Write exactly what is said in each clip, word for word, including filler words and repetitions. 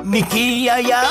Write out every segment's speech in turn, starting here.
Nicky Aya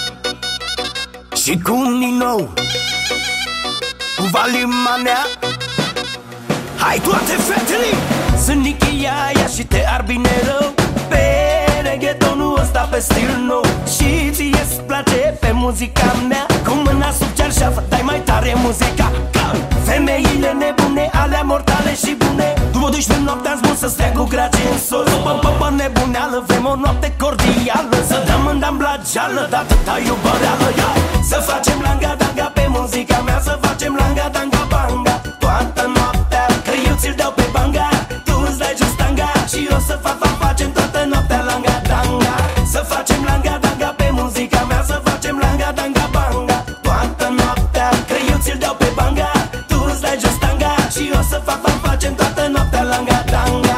și cu Nino, cu Valimanea. Hai toate fetele! Sunt Nicky Aya și te ar bine rău pe reggaetonul ăsta, pe stil nou. Și ție-ți place pe muzica mea, cu mâna sub cearșafă dai mai tare muzica. Femeile nebune, alea mortale și bune, tu mă duci pe noaptea zbun să stea cu grace în sos. Pă-pă-pă nebuneală, vrem o noapte cordială, să dăm în dam la geală, dar atâta iubăreală. Să facem langa-danga pe muzica mea, să facem langa-danga-banga toată noaptea, că eu ți-l dau pe banga, tu îți dai just tanga și o să fa fa facem toată noaptea langa-danga. Să facem langa-danga pe muzica mea, să facem langa-danga-banga toată noaptea, că eu ți-l dau pe banga, tu îți dai just tanga și o să fa fa facem toată noaptea langa-danga.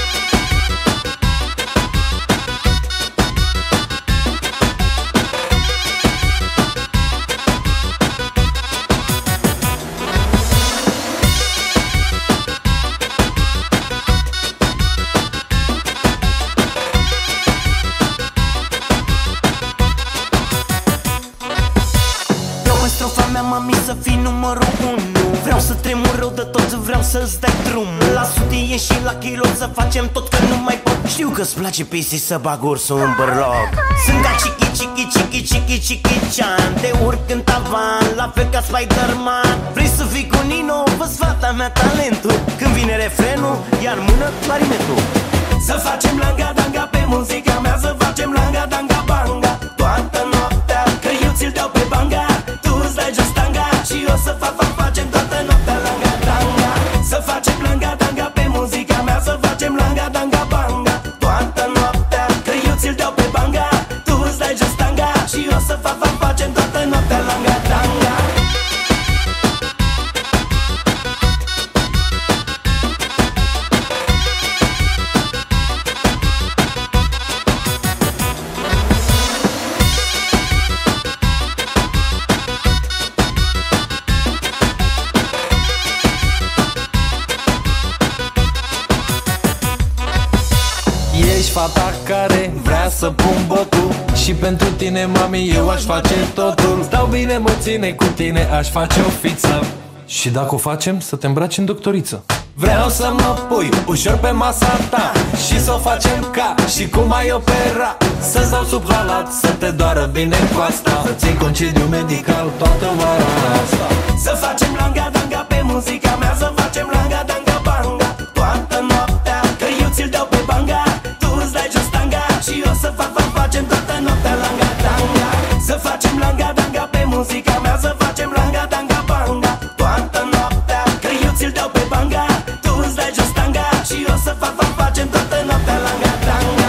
Strofa mea, mami, să fii numărul unu. Vreau să tremur rău de tot, vreau să-ți dai drum. La sutie și la kilo să facem tot, că nu mai pot. Știu că-ți place pisi să bag ursul în bărloc. Sunt ca Chicky, Chicky, Chicky, Chicky, Chicky Chan. Te urc în tavan, la fel ca Spider-Man. Vrei să fii cu Nino? Vă-ți fata mea talentul. Când vine refrenul, iar mână clarinetul. Să facem langa-danga pe muzica mea, să facem langa-danga-banga toată noaptea, că eu ți-l dau pe banga, și o să fa fa facem toată noaptea langa-danga. Să facem langa-danga pe muzica mea, să facem langa-danga-banga toată noaptea, că eu ți-l dau pe banga, tu îți dai just tanga și o să fa fa facem toată noaptea langa-danga. Ești fata care vrea să pun botul, și pentru tine, mami, eu aș face totul. Stau bine, mă ține cu tine, aș face o fiță, și dacă o facem, să te îmbraci în doctoriță. Vreau să mă pui ușor pe masa ta și să o facem ca și cum ai opera. Să-ți dau sub halat, să te doară bine coasta, să ții concediu medical toată vara asta. Să facem langa-danga pe muzica mea, să facem langa-danga-banga toată noaptea, că eu ți-l dau pe banga, tu îți dai just tanga și o să fa fa facem toată noaptea langa-danga. Să facem langa-danga pe muzica mea, să facem langa-danga-banga toată noaptea, că eu ți-l dau pe banga, tu îți dai just tanga și o să fa fa facem toată noaptea langa-danga.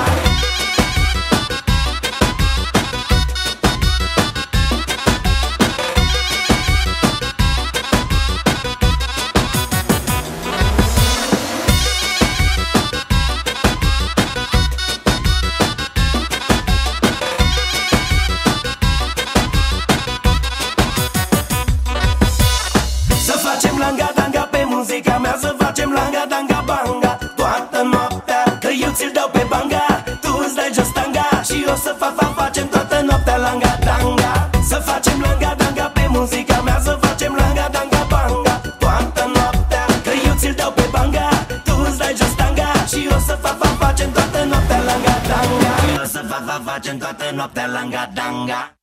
Langa-danga pe muzica mea, să facem langa-danga-banga toată noaptea, că eu ți-l dau pe banga, tu îți dai just tanga și o să fa fa facem toată noaptea langa-danga. Să facem langa-danga pe muzica mea, să facem langa-danga-banga toată noaptea, că eu ți-l dau pe banga, tu îți dai just tanga și o să fa fa facem toată noaptea langa-danga. Și o să fa fa facem toată noaptea langa-danga.